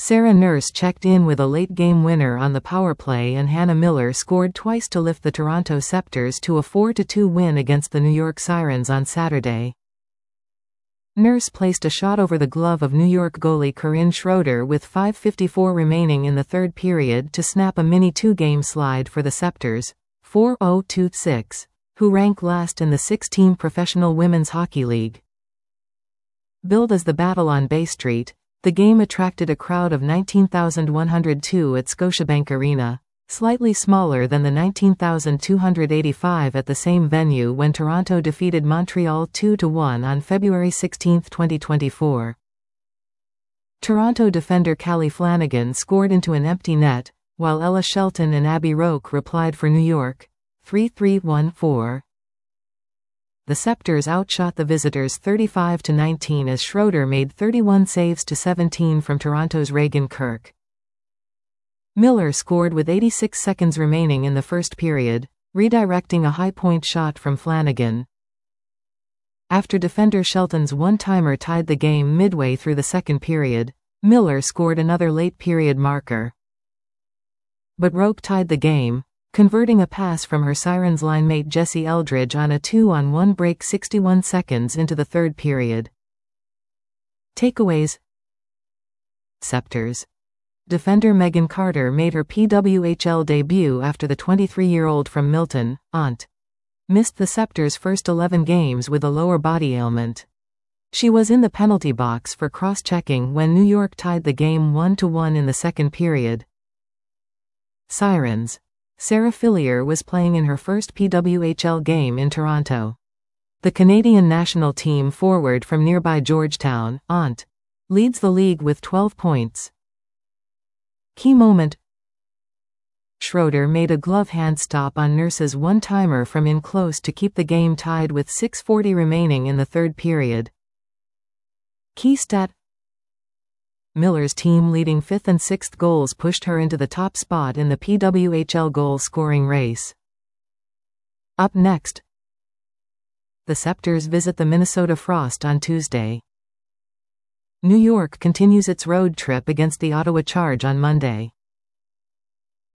Sarah Nurse checked in with a late-game winner on the power play, and Hannah Miller scored twice to lift the Toronto Scepters to a 4-2 win against the New York Sirens on Saturday. Nurse placed a shot over the glove of New York goalie Corinne Schroeder with 5:54 remaining in the third period to snap a mini two-game slide for the Scepters, 4-0-2-6, who rank last in the six-team Professional Women's Hockey League. Billed as the Battle on Bay Street, the game attracted a crowd of 19,102 at Scotiabank Arena, slightly smaller than the 19,285 at the same venue when Toronto defeated Montreal 2-1 on February 16, 2024. Toronto defender Callie Flanagan scored into an empty net, while Ella Shelton and Abby Roque replied for New York, 3-3-1-4. The Scepters outshot the visitors 35-19 as Schroeder made 31 saves to 17 from Toronto's Reagan Kirk. Miller scored with 86 seconds remaining in the first period, redirecting a high-point shot from Flanagan. After defender Shelton's one-timer tied the game midway through the second period, Miller scored another late-period marker. But Roque tied the game, converting a pass from her Sirens line-mate Jessie Eldridge on a 2-on-1 break 61 seconds into the third period. Takeaways. Scepters. Defender Megan Carter made her PWHL debut after the 23-year-old from Milton, Ont. missed the Scepters' first 11 games with a lower body ailment. She was in the penalty box for cross-checking when New York tied the game 1-1 in the second period. Sirens. Sarah Fillier was playing in her first PWHL game in Toronto. The Canadian national team forward from nearby Georgetown, Ont. leads the league with 12 points. Key moment. Schroeder made a glove hand stop on Nurse's one-timer from in close to keep the game tied with 6:40 remaining in the third period. Key stat. Miller's team-leading 5th and 6th goals pushed her into the top spot in the PWHL goal-scoring race. Up next. The Scepters visit the Minnesota Frost on Tuesday. New York continues its road trip against the Ottawa Charge on Monday.